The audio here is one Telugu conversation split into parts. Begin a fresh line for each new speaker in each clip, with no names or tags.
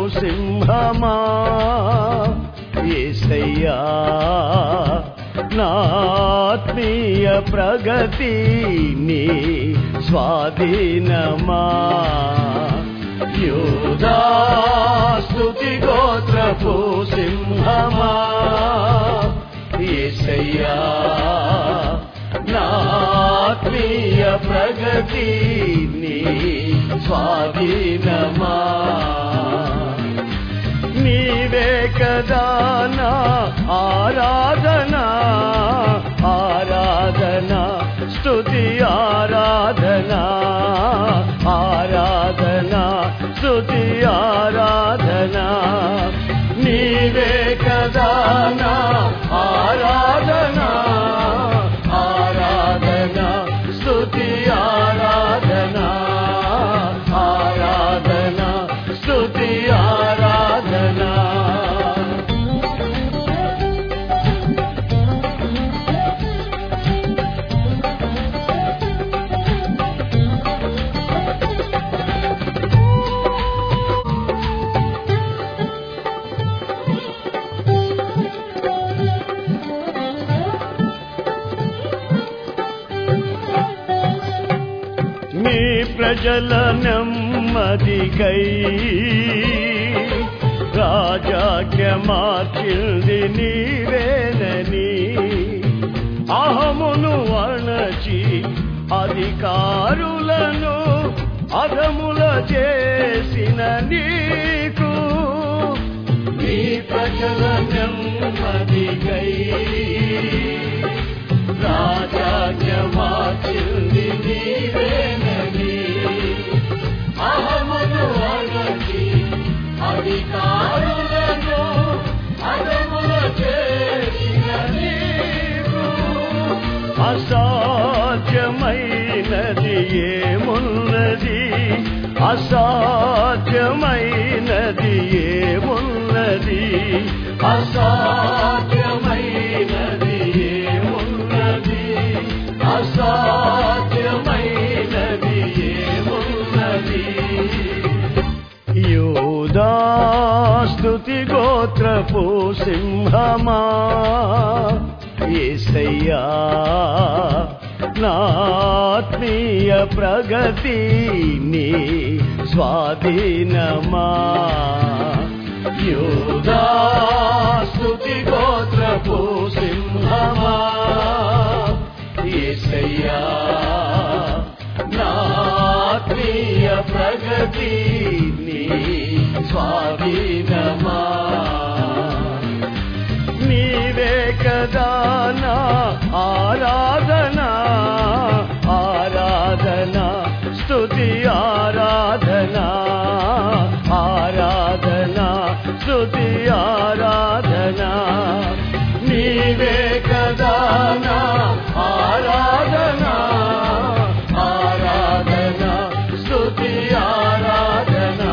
సింహమా యేసయ్యా నా ఆత్మీయ ప్రగతి నీ స్వాధీనమా యూదా స్తుతి గోత్రపు సింహమా యేసయ్యా నా ఆత్మీయ ప్రగతి నీ స్వాధీనమా నీవే కదా నా ఆరాధనా ఆరాధనా స్తుతి ఆరాధనా ఆరాధనా స్తుతి ఆరాధనా నీవే కదా నా ఆరాధనా ఆరాధనా స్తుతి ఆరాధనా ఆరాధనా స్తుతి ఆరాధనా నీ ప్రజల నెమ్మదికై రాజాజ్ఞ మార్చింది నీవేనని అహమును అణచి అధికారులను అధముల చేసిన నీకు నీ ప్రజల నెమ్మదికై రాజాజ్ఞ మార్చింది నీవేనని అహమును అణచి అధికారులను అధముల చేసిన నీకు అసాధ్యమైనది ఏమున్నది అసాధ్యమైనది ఏమున్నది అసాధ్యమైనది ఏమున్నది అసాధ్యమైనది ఏమున్నది యూదా స్తుతి గోత్రపు సింహమా యేసయ్యా నా ఆత్మీయ ప్రగతి నీ స్వాధీనమా యూదా స్తుతి గోత్రపు సింహమా యేసయ్యా నా ఆత్మీయ ప్రగతి నీ స్వాధీనమా నీవే కదా నా ఆరాధనా ఆరాధనా స్తుతి ఆరాధనా ఆరాధనా స్తుతి ఆరాధనా నీవే కదా నా ఆరాధనా ఆరాధనా స్తుతి ఆరాధనా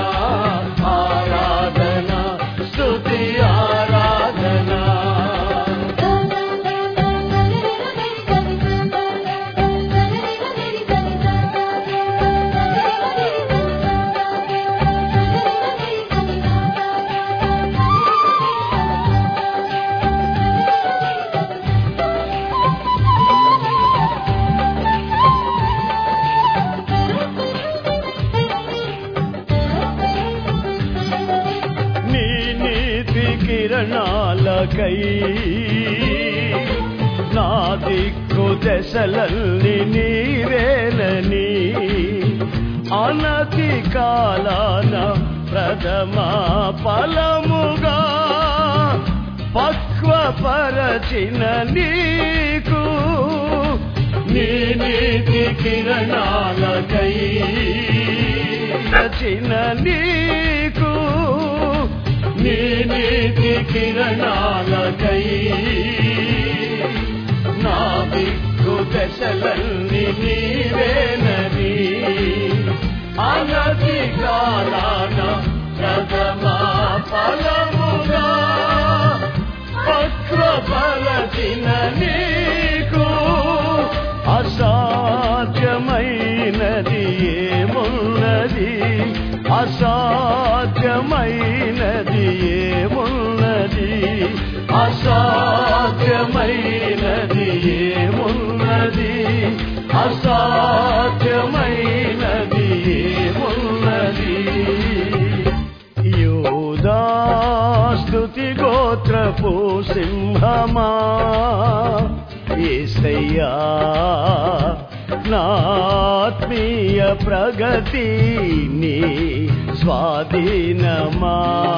ఆరాధనా స్తుతి ఆరాధనా కిరణాలకై నా దిక్కు దశలల్ని నీవేలని అనతి కాలాన ప్రథమ ఫలముగా పక్వపరచిన నీకు నీ నీతి కిరణాలకై రచిన నీకు నీ నీతి కిరణాలకై నా దిక్కు దశలన్నీ నీవేనని అనతి కాలాన ప్రథమ ఫలముగా పక్వపరచిన నీకు అసాధ్యమైనది ఏమున్నది అసాధ్యమై అసాధ్యమైనది ఏమున్నది, అసాధ్యమైనది ఏమున్నది. యూదా స్తుతి గోత్రపు సింహమా, యేసయ్యా నా ఆత్మీయ ప్రగతి నీ స్వాధీనమా.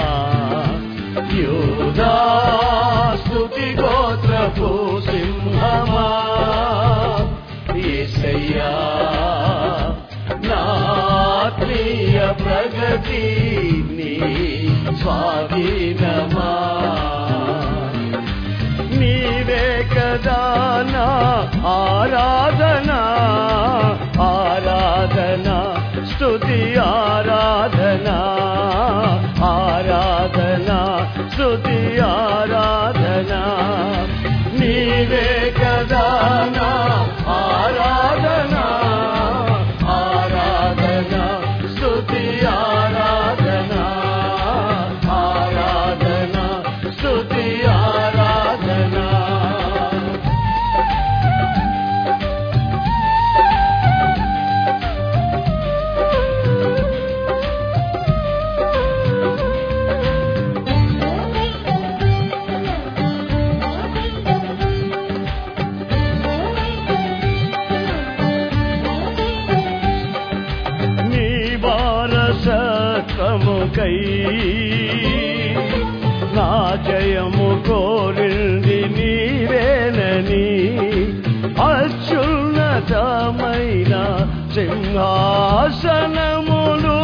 యూదా స్తుతి గోత్రపు సింహమా, యేసయ్యా నా ఆత్మీయ ప్రగతి నీ స్వాధీనమా. నీవే కదా నా ఆరాధన, ఆరాధన స్తుతి ఆరాధన, ఆరాధన స్తుతి ఆరాధన. నీవే కదా నా ఆరాధన, ఆరాధన స్తుతి ఆరాధన, ఆరాధన స్తుతి ఆరాధన. వారసత్వముకై నా జయము కోరింది నీవేనని, అత్యున్నతమైన సింహాసనములు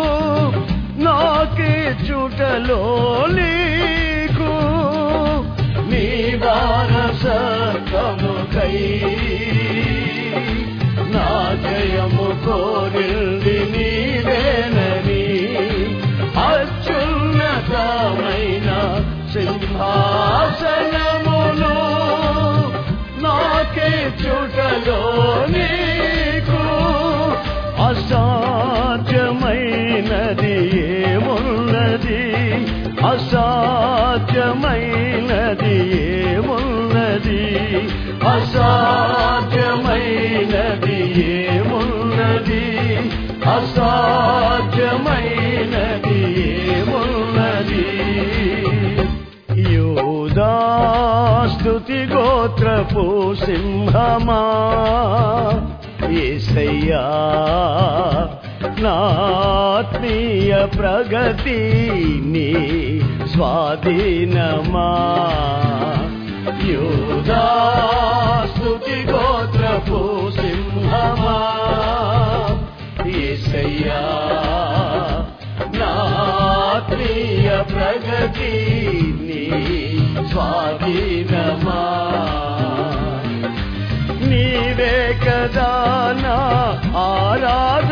నాకిచ్చుటలో నీకు. నీ వారసత్వముకై నా జయము కోరింది నీవేనని, అత్యున్నతమైన సింహాసనములు నాకిచ్చుటలో నీకు. అసాధ్యమైనది ఏమున్నది, అసాధ్యమైనది ఏమున్నది, అసాధ్యమైనది ఏమున్నది, అసాధ్యమైనది ఏమున్నది. యూదా స్తుతి గోత్రపు సింహమా, యేసయ్యా నా ఆత్మీయ ప్రగతి నీ స్వాధీనమా. యూదా స్తుతి గోత్రపు సింహమా, యేసయ్యా నా ఆత్మీయ ప్రగతి నీ స్వాధీనమా. నీవే కదా నా ఆరాధన,